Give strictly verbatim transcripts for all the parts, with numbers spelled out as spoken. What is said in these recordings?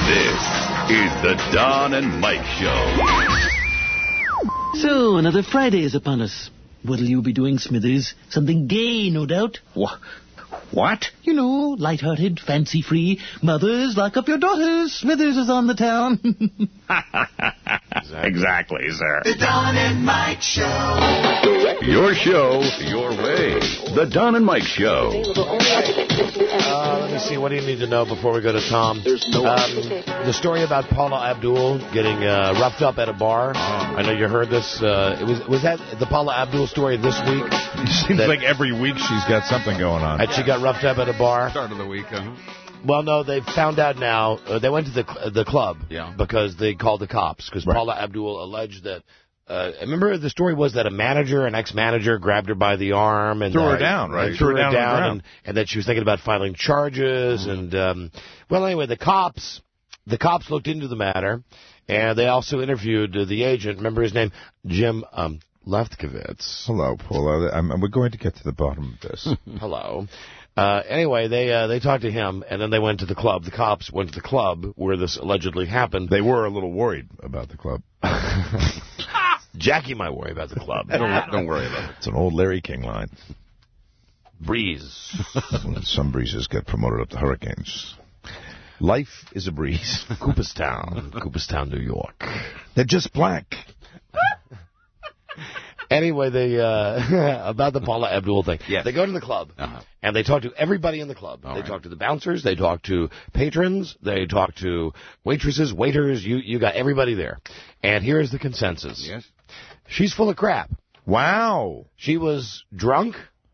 This is the Don and Mike Show. So, another Friday is upon us. What'll you be doing, Smithers? Something gay, no doubt. What? What? You know, light-hearted, fancy-free. Mothers, lock up your daughters. Smithers is on the town. Exactly, sir. The Don and Mike Show. Your show, your way. The Don and Mike Show. Uh, let me see. What do you need to know before we go to Tom? Um, the story about Paula Abdul getting uh, roughed up at a bar. I know you heard this. Uh, it was was that the Paula Abdul story this week? It seems that, like every week she's got something going on. And she got roughed up at a bar. Start of the week, huh? Well, no, they found out now. Uh, they went to the cl- the club yeah. because they called the cops because right. Paula Abdul alleged that. Uh, remember the story was that a manager, an ex-manager, grabbed her by the arm and threw her uh, down, right? And threw, threw her her down, down, down and, and that she was thinking about filing charges. Mm-hmm. And um, well, anyway, the cops, the cops looked into the matter, and they also interviewed uh, the agent. Remember his name, Jim um, Lefkowitz. Hello, Paula. I'm, we're going to get to the bottom of this. Hello. Uh, anyway, they uh, they talked to him, and then they went to the club. The cops went to the club where this allegedly happened. They were a little worried about the club. Jackie might worry about the club. don't, don't worry about it. It's an old Larry King line. Breeze. Some breezes get promoted up to hurricanes. Life is a breeze. Cooperstown. Cooperstown, New York. They're just black. Anyway, they uh, about the Paula Abdul thing. Yes. They go to the club, uh-huh. and they talk to everybody in the club. All they right. talk to the bouncers. They talk to patrons. They talk to waitresses, waiters. You you got everybody there. And here's the consensus. Yes. She's full of crap. Wow. She was drunk.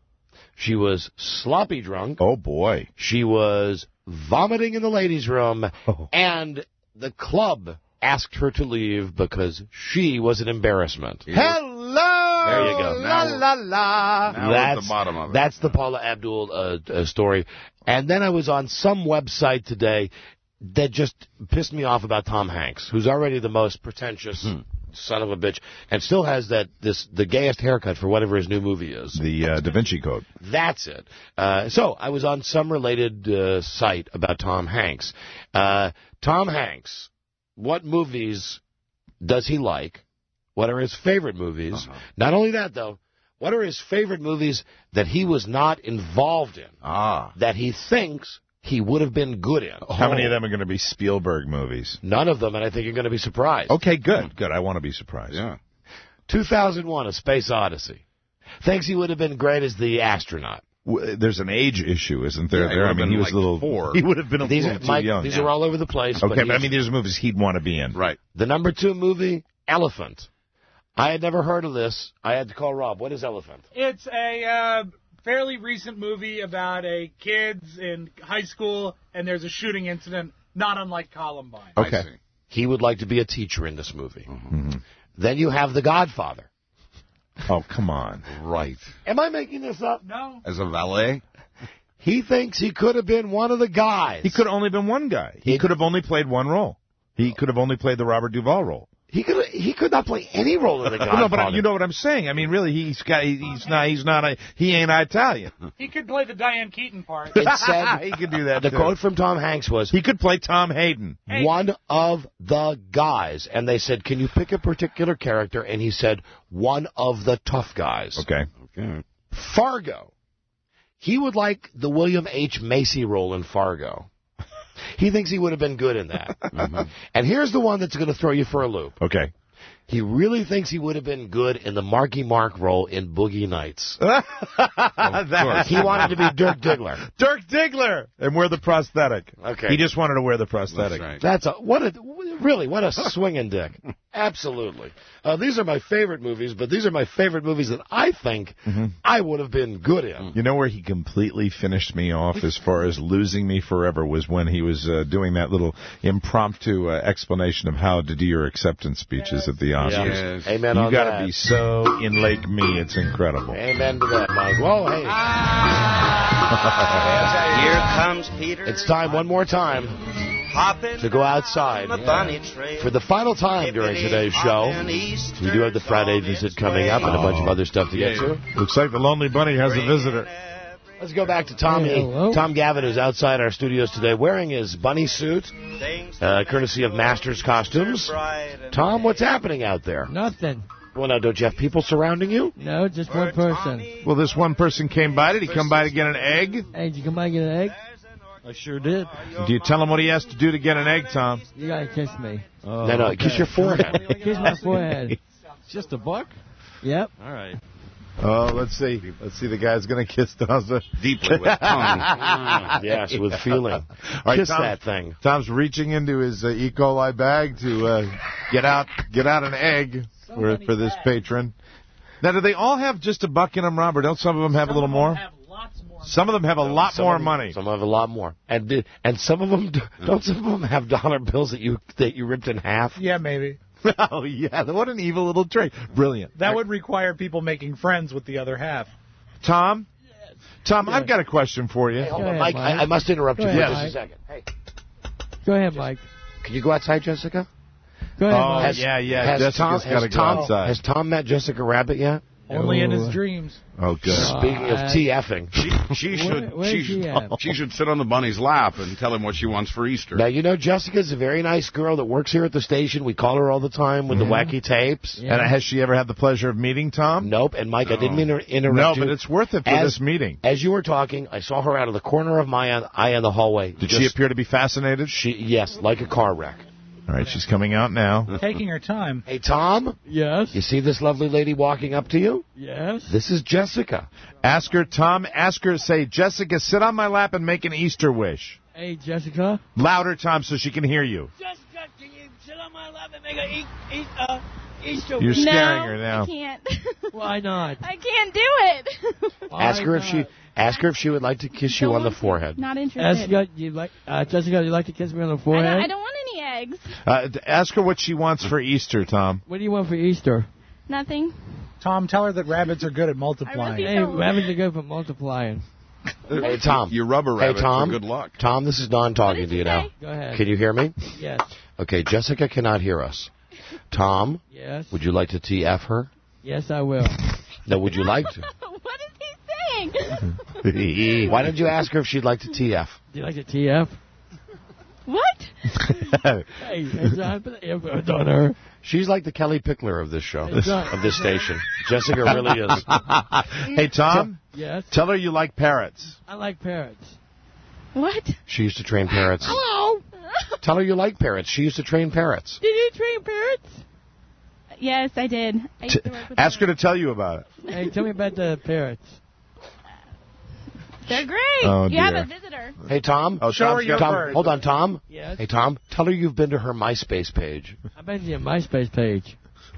She was sloppy drunk. Oh, boy. She was vomiting in the ladies' room. Oh. And the club asked her to leave because she was an embarrassment. Hello! There you go. La, la, la. Now we're at the bottom of it. That's the Paula Abdul uh, uh, story. And then I was on some website today that just pissed me off about Tom Hanks, who's already the most pretentious Hmm. son of a bitch, and still has that this the gayest haircut for whatever his new movie is. The uh, Da Vinci Code. That's it. Uh, so I was on some related uh, site about Tom Hanks. Uh, Tom Hanks, what movies does he like? What are his favorite movies? Uh-huh. Not only that, though, what are his favorite movies that he was not involved in, Ah. that he thinks he would have been good in? How many of them are going to be Spielberg movies? None of them, and I think you're going to be surprised. Okay, good, good. I want to be surprised. Yeah. two thousand one, A Space Odyssey. Thinks he would have been great as the astronaut. W- There's an age issue, isn't there? Yeah, he there? I would have mean, he been was like a little. four. He would have been a These little are, too Mike, young. these Yeah. are all over the place. Okay, but but I he's- mean, there's movies he'd want to be in. Right. The number two movie, Elephant. I had never heard of this. I had to call Rob. What is Elephant? It's a uh, fairly recent movie about a kids in high school, and there's a shooting incident, not unlike Columbine. Okay. I see. He would like to be a teacher in this movie. Mhm. Then you have The Godfather. Oh, come on. Right. Am I making this up? No. As a valet? He thinks he could have been one of the guys. He could have only been one guy. He It- could have only played one role. He could have only played the Robert Duvall role. He could. He could not play any role in The Godfather. No, but I- you know what I'm saying. I mean, really, he's got. He's not. He's not. A, he ain't Italian. He could play the Diane Keaton part. It said he could do that. the too. quote from Tom Hanks was, He could play Tom Hayden. Hey. "One of the guys." And they said, "Can you pick a particular character?" And he said, "One of the tough guys." Okay. Okay. Fargo. He would like the William H. Macy role in Fargo. He thinks he would have been good in that. Mm-hmm. And here's the one that's going to throw you for a loop. Okay. He really thinks he would have been good in the Marky Mark role in Boogie Nights. That- He wanted to be Dirk Diggler. Dirk Diggler, and wear the prosthetic. Okay. He just wanted to wear the prosthetic. That's right. That's a what a really what a swinging dick. Absolutely. Uh, these are my favorite movies, but these are my favorite movies that I think Mm-hmm. I would have been good in. You know where he completely finished me off as far as losing me forever was when he was uh, doing that little impromptu uh, explanation of how to do your acceptance speeches at the Oscars. Yes. Amen You on got to that. be so in Lake Me, it's incredible. Amen to that, Mike. Well, hey, Here comes Peter. it's time one more time hopping to go outside the bunny trail. for the final time during today's show. We do have the Friday visit coming up and a bunch of other stuff to get to. Looks like the Lonely Bunny has a visitor. Let's go back to Tommy. Hey, Tom Gavin is outside our studios today wearing his bunny suit, uh, courtesy of Masters Costumes. Tom, what's happening out there? Nothing. Well, now, don't you have people surrounding you? No, just one person. Well, this one person came by. Did he come by to get an egg? Hey, did you come by and get an egg? I sure did. Do you tell him what he has to do to get an egg, Tom? You gotta kiss me. Oh, No, no, okay. kiss your forehead. Kiss my forehead. Just a buck? Yep. All right. Oh, let's see. Let's see. The guy's going to kiss Tom's. Deeply with tongue. Yes, with feeling. All right, Kiss Tom- that thing. Tom's reaching into his uh, E. coli bag to uh, get out get out an egg for, for this patron. Now, do they all have just a buck in them, Robert? Don't some of them have a little more? Some of them have a lot Some more of them- money. Some have a lot more, and the- and some of them don't. Some of them have dollar bills that you that you ripped in half. Yeah, maybe. Oh, yeah. What an evil little trick. Brilliant. That would require people making friends with the other half. Tom? Tom, I've got a question for you. Hey, hold Go on, ahead, Mike. I, Mike. I must interrupt Go you for ahead, just a Mike. second. Hey, Go ahead, Mike. can you go outside, Jessica? Go ahead, Oh, Mike. Has- yeah, yeah. Has Jessica's Tom, got has to go Tom, outside. Has Tom met Jessica Rabbit yet? Only in Oh. his dreams. Oh, good. Speaking of Uh, TFing. She, she should Where- where's she she should at? she should sit on the bunny's lap and tell him what she wants for Easter. Now, you know, Jessica's a very nice girl that works here at the station. We call her all the time with the wacky tapes. Yeah. And has she ever had the pleasure of meeting Tom? Nope. And, Mike, I didn't mean to interrupt No, you. but it's worth it for As- this meeting. As you were talking, I saw her out of the corner of my eye in the hallway. Did Just- she appear to be fascinated? She, yes, like a car wreck. All right, she's coming out now. Taking her time. Hey, Tom, Yes. you see this lovely lady walking up to you? Yes. This is Jessica. Ask her, Tom, ask her, say, Jessica, sit on my lap and make an Easter wish. Hey, Jessica. Louder, Tom, so she can hear you. Jessica, can you sit on my lap and make an e- e- uh, Easter You're wish? scaring no, her now. I can't. Why not? I can't do it. Why Ask her if she not? ask her if she would like to kiss you Don't on the want to. forehead. Not interested. Jessica, you like uh, Jessica? You like to kiss me on the I forehead? don't, I don't want any eggs. Uh, d- ask her what she wants for Easter, Tom. What do you want for Easter? Nothing. Tom, tell her that rabbits are good at I multiplying. really Hey, don't. rabbits are good for multiplying. Hey, Tom. Your rubber Hey, rabbit Tom. for good luck. Tom, this is Don talking did to you you now. say? Go ahead. Can you hear me? Yes. Okay, Jessica cannot hear us. Tom, Yes. would you like to T F her? Yes, I will. No, would you like to? What is he saying? Why don't you ask her if she'd like to T F? Do you like to T F? What? Hey, it's not put the effort on her. She's like the Kelly Pickler of this show, It's not- of this station. Jessica really is. Hey, Tom, Yes. tell her you like parrots. I like parrots. What? She used to train parrots. Hello. Tell her you like parrots. She used to train parrots. Did you train parrots? Yes, I did. I used to work with Ask her them. to tell you about it. Hey, tell me about the parrots. They're great. Oh, you have dear. a visitor. Hey, Tom. Oh, Show her Tom's your got- Tom, bird. hold on, Tom. Yes. Hey, Tom, tell her you've been to her MySpace page. I've been to your MySpace page.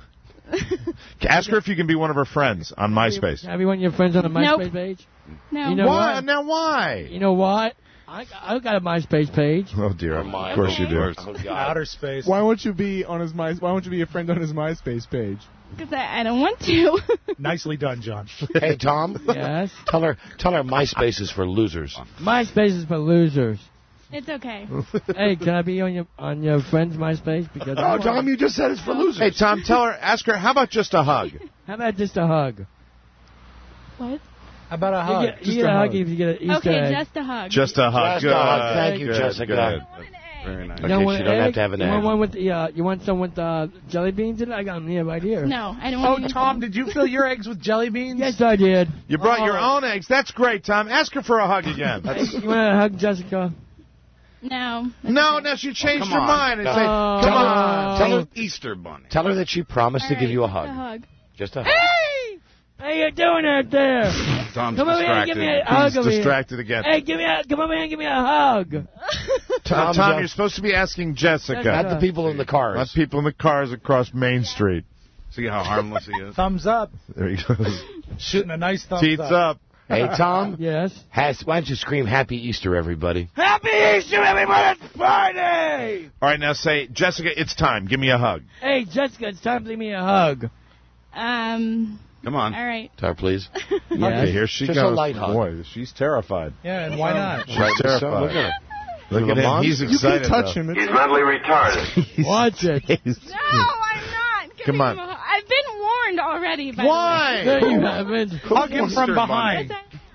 Ask her if you can be one of her friends on MySpace. Have you one of your friends on the Nope. MySpace page? No. You know Why? what? Now, why? You know what? I I got a MySpace page. Oh, dear. my- Of course you do. Oh, God. Outer space. Why won't you be on his my? Why won't you be a friend on his MySpace page? Because I, I don't want to. Nicely done, John. Hey, Tom. Yes. Tell her, tell her MySpace is for losers. MySpace is for losers. It's okay. Hey, can I be on your on your friend's MySpace? Because I Oh, Tom, you just said it's for losers. Hey, Tom, tell her, ask her, how about just a hug? How about just a hug? What? How about a You hug? get, you Just get a a hug hug. if you get an Easter Okay, egg. just a hug. Just a hug. Just Good. a hug. Thank you, Good, Jessica. good. I don't want an egg. Very nice. Okay, You want she an don't have egg? to have an you want egg. one with the, uh, you want some with uh, jelly beans in it? I got them here right here. No, I don't Oh, want anything. Tom, did you fill your eggs with jelly beans? Yes, I did. You brought your Oh. own eggs. That's great, Tom. Ask her for a hug again. Hey, you want to hug Jessica? No. that's No, okay. no, she changed come her on. mind and No. say, Oh. come on. Tell her, Easter bunny. tell her that she promised All to give right, you a just hug. A hug. Just a hug. Hey! How you doing out there? Tom's Come over here and distracted. give me a hug He's over here. distracted again. Hey, give me a, come over here and give me a hug. Tom, Tom, Tom, Jeff- you're supposed to be asking Jessica. Not the people in the Not cars. people in the cars across Main Street. See how harmless he is? Thumbs up. There he goes. Shooting a nice thumbs Teeth up. up. Hey, Tom. Yes. Has, why don't you scream Happy Easter, everybody? Happy Easter, everybody! It's Friday! All right, now say, Jessica, it's time. Give me a hug. Hey, Jessica, it's time to give me a hug. Um. Come on. All right. Tell her, please. Okay, here she Just a goes. light hug. Boy, she's terrified. Yeah, and why not? She's Right, so terrified. look at her. Look at him. Lamont? He's You excited. can touch though. him. It's mentally retarded. Watch it. He's- No, I'm not. Give Come me on. a hug. I've been warned already. By the way. Why? No, you haven't. Hug him from Easter behind. Yes,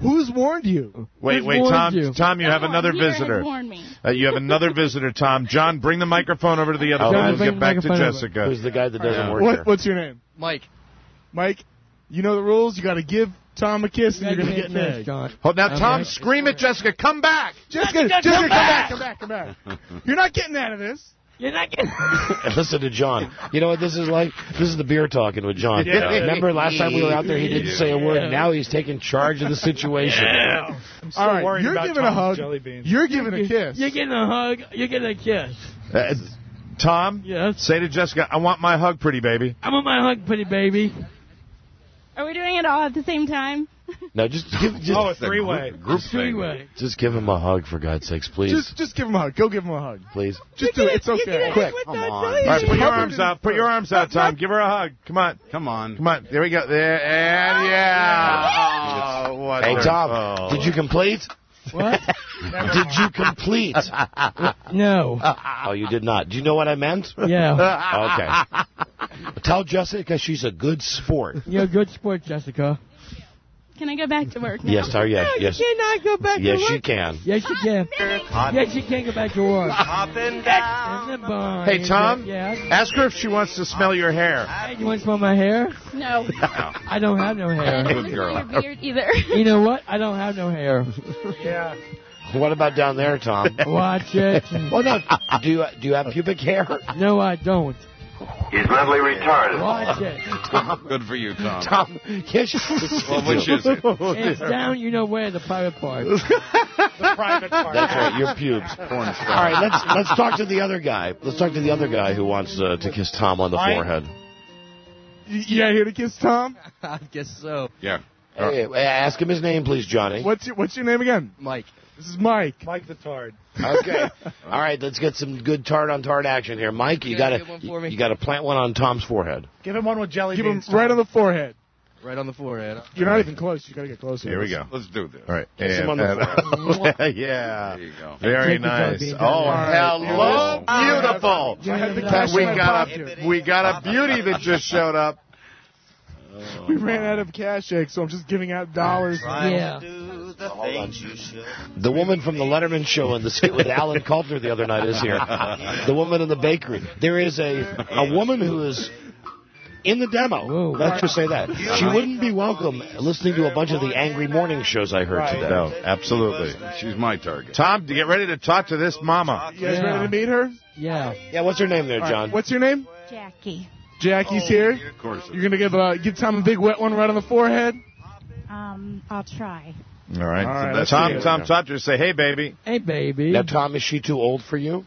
Who's warned you? Wait, Who's wait, warned Tom. you? Tom, you have Someone another here has visitor. warned me. Uh, you have another visitor, Tom. John, bring the microphone over to the other Oh, guy. John, We'll bring get the back to microphone over. Jessica. Who's the guy that doesn't Yeah. work What, here? what's your name? Mike. Mike. You know the rules. You got to give Tom a kiss, and you're going to get an egg. John. Hold, now, Okay. Tom, scream at Jessica. Come back. Jessica, Jessica, come back, come back, come back. You're not getting out of this. You're not getting. Listen to John. You know what this is like? This is the beer talking with John. Yeah. Remember last time we were out there, he didn't say a word. Now he's taking charge of the situation. All right, you're giving a hug. You're giving a kiss. You're getting a hug. You're getting a kiss. Uh, Tom, Yes. say to Jessica, I want my hug, pretty baby. I want my hug, pretty baby. Are we doing it all at the same time? No, just give, just, Oh, a three-way. Group, group thing. Three-way. just give him a hug, for God's sakes, please. Just, just give him a hug. Go give him a hug. please. Just do it. It's okay. Quick. Come on. All right, put your arms out. Put your arms out, Tom. Give her a hug. Come on. Come on. Come on. There we go. There. And yeah. Oh, Hey, wonderful. Tom, did you complete? What? Did you complete? No. Oh, you did not. Do you know what I meant? Yeah. Okay. Tell Jessica she's a good sport. You're a good sport, Jessica. Can I go back to work now? Yes, or yes, No, yes. you cannot go back Yes, to work. she can. Yes, you can. Yes, you can go back to work. In the barn. Hey, Tom, Yes. ask her if she wants to smell your hair. Hey, you want to smell my hair? No. I don't have no I hair. don't smell your beard either. You know what? I don't have no hair. Yeah. What about down there, Tom? Watch it. Well, no. Do you do you have pubic hair? No, I don't. He's mentally retarded. Watch it. Tom, Good for you, Tom. Tom, yes. Well, which is it? It's down, you know where, the private part. The private part. That's right, your pubes. Porn star. All right, let's let's talk to the other guy. Let's talk to the other guy who wants uh, to kiss Tom on the Mike? forehead. You, you out here to kiss Tom? I guess so. Yeah. Hey, ask him his name, please, Johnny. What's your What's your name again? Mike. This is Mike. Mike the Tard. Okay. All right, let's get some good tard on tard action here, Mike. You You gotta gotta get one for me? you gotta plant one on Tom's forehead. Give him one with jelly Give him beans. right on the forehead. Right on the forehead. You're not even close. You got to get closer. Here we go. Let's do this. All right. Kiss him And- on the and- yeah. There you go. Very Take the nice. beans Oh, out. hello, Oh. beautiful. I had the cash We in my got pocket. a we got a beauty that just showed up. We ran out of cash eggs, so I'm just giving out dollars. Yeah. The woman from the Letterman show in the skit with Alan Coulter the other night is here. The woman in the bakery. There is a a woman who is in the demo. Whoa. Let's just say that. She wouldn't be welcome listening to a bunch of the angry morning shows I heard today. No, absolutely. She's my target. Tom, to get ready to talk to this mama. You guys Yeah. ready to meet her? Yeah. Yeah, what's her name there, All right, John? What's your name? Jackie. Jackie's here. Of course. You're gonna give uh, give Tom a big wet one right on the forehead. Um, I'll try. All right. All right, So let's Tom, see it. Tom, talk to her. Say, hey, baby. Hey, baby. Now, Tom, is she too old for you?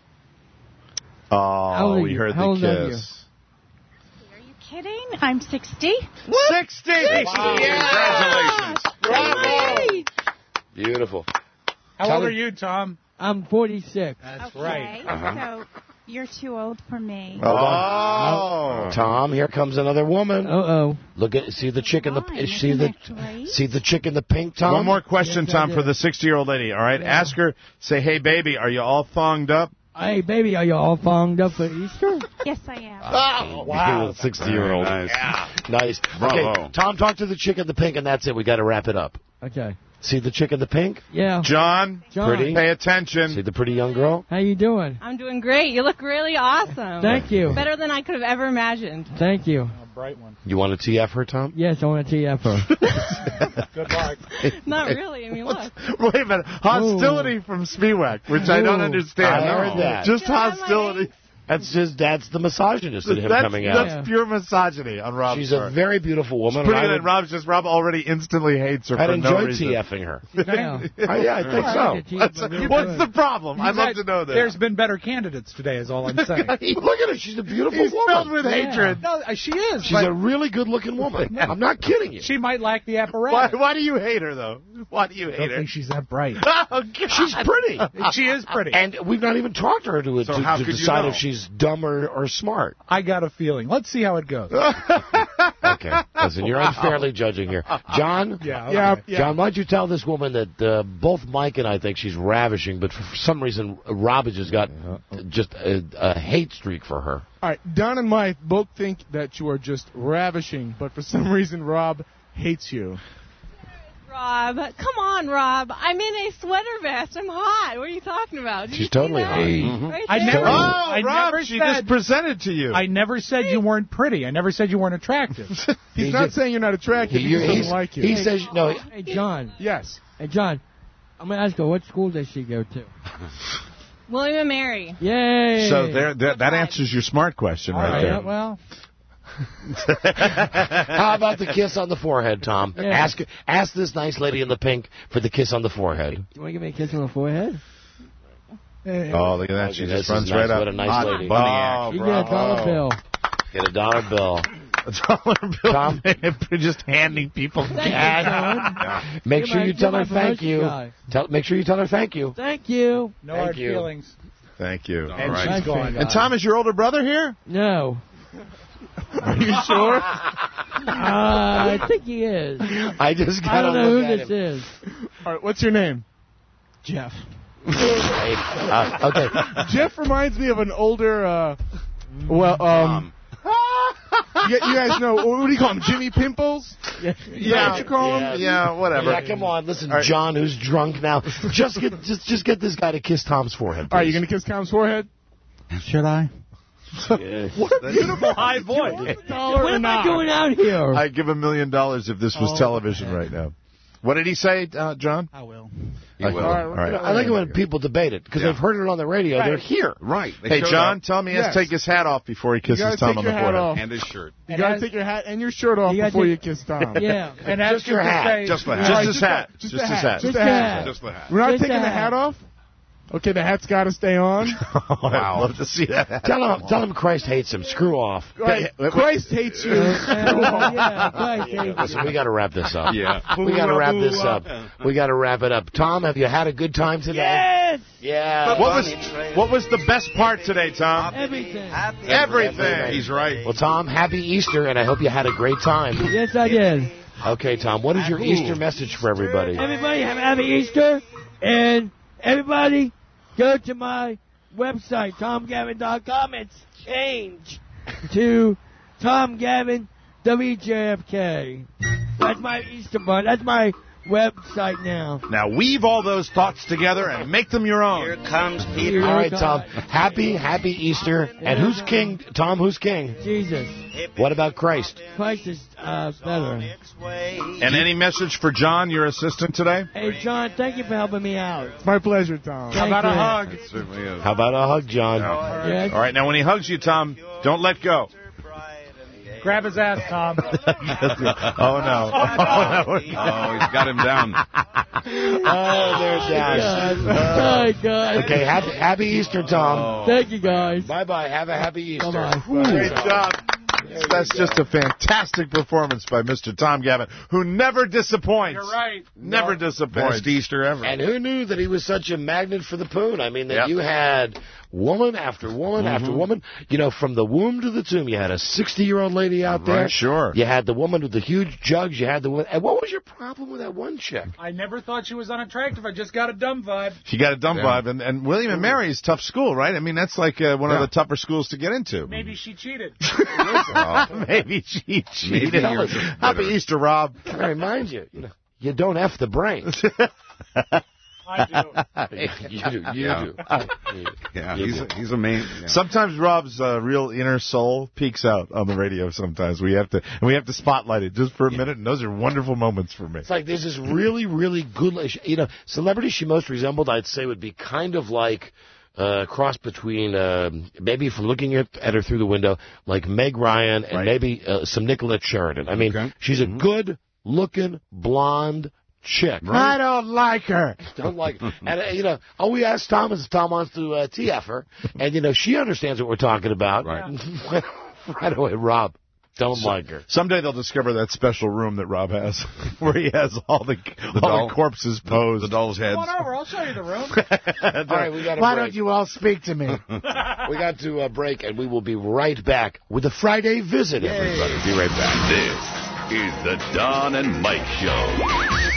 Oh, old are we you? heard How the old are you? kiss. Are you kidding? I'm sixty. Sixty. Congratulations. Yay! Beautiful. How Tell old her- are you, Tom? I'm forty-six. That's Okay, right. Uh-huh. so you're too old for me. Oh. Tom, here comes another woman. Uh-oh. Look at see the chick in the Fine, see isn't the that great? see the chick in the pink, Tom. One more question, Yes, I Tom, do. for the sixty-year-old lady. All right. Yeah. Ask her. Say, hey, baby, are you all thonged up? Hey, baby, are you all fonged up for Easter? Yes, I am. Oh, wow. sixty-year-old. Very nice. Nice. Bravo. Okay, Tom, talk to the chick in the pink, and that's it. We got to wrap it up. Okay. See the chick in the pink? Yeah. John, John. Pretty. pay attention. See the pretty young girl? How you doing? I'm doing great. You look really awesome. Thank you. Better than I could have ever imagined. Thank you. A bright one. You want to T F her, Tom? Yes, I want to T F her. Good luck. Not really. I mean, look. Wait a minute. Hostility from Spiewak, which I don't Ooh. understand. I heard that. Just Can I have my hostility. That's just that's the misogynist in him That's, coming out. that's pure misogyny on Rob's She's a part. very beautiful woman. Pretty and I good. would- And Rob's just Rob already instantly hates her I'd for no enjoy reason. TFing her. Yeah. Uh, yeah, I think I so. like to What's, T F her real what's good. the problem? I'd love to know that. There's been better candidates today, is all I'm saying. Look at her. She's a beautiful He's woman. filled with Yeah. hatred. No, uh, she is. She's but a really good-looking woman. I'm not kidding you. she might lack the Why, apparatus. why do you hate her, though? Why do you I hate don't her? think she's that bright. Oh, God. She's pretty. She is pretty. And we've not even talked to her to, So to, how to could you decide know? if she's dumb or, or smart. I got a feeling. Let's see how it goes. Okay. Listen, you're unfairly judging here. John? Yeah. Yeah, okay. yeah. John, why don't you tell this woman that uh, both Mike and I think she's ravishing, but for, for some reason Rob has just got just a, a hate streak for her. All right, Don and Mike both think that you are just ravishing, but for some reason Rob hates you. Rob. Come on, Rob. I'm in a sweater vest. I'm hot. What are you talking about? Did She's you totally see that? hot. Mm-hmm. Right I there? never, Oh, I Rob, never she said, just presented to you. I never said you weren't pretty. I never said you weren't attractive. He's He not just- saying you're not attractive. He, He, just he's- doesn't like you. he says, no, Hey, John. yes. Hey, John. I'm going to ask her, what school does she go to? William and Mary. Yay. So there, that, that answers your smart question right Yeah, there. well, how about the kiss on the forehead, Tom? Yeah. Ask ask this nice lady in the pink for the kiss on the forehead. you want to give me a kiss on the forehead? Oh, look at that. Okay, She this just runs is right nice. up. What a nice Hot lady. bunny You get a dollar bill. Get a dollar bill. A dollar bill. Tom? Just handing people Thank you, cash. John. Make You're sure my- you tell you're her my thank promotion you. guy. Tell, make sure you tell her thank you. Thank you. No Thank hard you. feelings. Thank you. All And right. she's gone. And Tom, is your older brother here? No. Are you sure? Uh, I think he is. I just I got to don't know look who at this him. is. All right, what's your name? Jeff. Hey, uh, okay. Jeff reminds me of an older, uh, well, um, you, you guys know, what do you call him, Jimmy Pimples? Yeah. Yeah. What you call him? Yeah. Yeah, whatever. Yeah, come on. Listen, All right. John, who's drunk now. Just get just just get this guy to kiss Tom's forehead. All right, you please. going to kiss Tom's forehead? Should I? What a beautiful High voice. dollar What or am I not? doing out here? I'd give a million dollars if this was Oh, television okay. right now. What did he say, uh, John? I will. You will. All right, All right. You know, I like it when people debate it because Yeah. they've heard it on the radio. They're here. Right. They Hey, showed John, up. tell him he has Yes. to take his hat off before he kisses gotta Tom take on the your hat forehead. off. And his shirt. You got to as- take your hat and your shirt off You gotta before take- you kiss Tom. Yeah. And ask Just your him to hat. say, Just the All hat. Just right, his the- hat. Just, Just the his hat. hat. Just Just the the hat. hat. Just the hat. We're not Just taking the the hat. hat off? Okay, the hat's got to stay on. Wow. I'd love to see that hat. Tell him, tell him Christ hates him. Screw off. Right. Christ hates you. Uh, yeah, Christ, thank you. Listen, we got to wrap this up. Yeah. We got to wrap this up. We got to wrap it up. Tom, have you had a good time today? Yes! Yeah. What was what was the best part today, Tom? Everything. Everything. He's right. Well, Tom, happy Easter, and I hope you had a great time. Yes, I did. Okay, Tom, what is your Easter message for everybody? Everybody have a happy Easter, and everybody go to my website, tom gavin dot com, and change to Tom Gavin W J F K. That's my Easter bunny. That's my website now. Now weave all those thoughts together and make them your own. Here All right, it Tom. comes. Happy, happy Easter. And who's king? Tom, who's king? Jesus. What about Christ? Christ is uh, better. And any message for John, your assistant today? Hey, John, thank you for helping me out. It's my pleasure, Tom. How about a hug? It certainly is. How about a hug, John? Yes. All right, now when he hugs you, Tom, don't let go. grab his ass, Tom. Oh, no. Oh, he's got him down. Oh, they're down. Oh, God. Okay, happy, happy Easter, Tom. Thank you, guys. Bye-bye. Have a happy Easter. Bye-bye. Great job. That's just a fantastic performance by Mister Tom Gavin, who never disappoints. You're right. Never No. disappoints. Best Easter ever. And who knew that he was such a magnet for the poon? I mean, that Yep. you had woman after woman Mm-hmm. after woman. You know, from the womb to the tomb, you had a sixty-year-old lady out there. Right, sure. You had the woman with the huge jugs. You had the one. And what was your problem with that one chick? I never thought she was unattractive. I just got a dumb vibe. She got a dumb Yeah. vibe, and, and William and Mary is tough school, right? I mean, that's like uh, one Yeah. of the tougher schools to get into. Maybe she cheated. Maybe she cheated. Maybe you're just Happy bitter. Easter, Rob. Can I remind you? You know, you don't F the brain. I do. you do. You Yeah. do. You- Yeah, you he's do. a, he's a man. Yeah. Sometimes Rob's uh, real inner soul peeks out on the radio. Sometimes we have to, and we have to spotlight it just for a minute. And those are wonderful moments for me. It's like there's this really, really good, you know, celebrity she most resembled, I'd say, would be kind of like uh, a cross between, uh, maybe from looking at, at her through the window, like Meg Ryan and Right. maybe uh, some Nicolette Sheridan. I mean, Okay. she's a good-looking, blonde chick. I don't like her. Don't like her. And, uh, you know, all we asked Tom is if Tom wants to uh, T F her. And, you know, she understands what we're talking about. Right. Right away, Rob. Don't like her. Someday they'll discover that special room that Rob has, where he has all the, all doll- the corpses posed. The doll's heads. Come on over. I'll show you the room. All right, we got to Why break. don't you all speak to me? We got to uh, break, and we will be right back with a Friday visit, everybody. Be right back. This is the Don and Mike Show.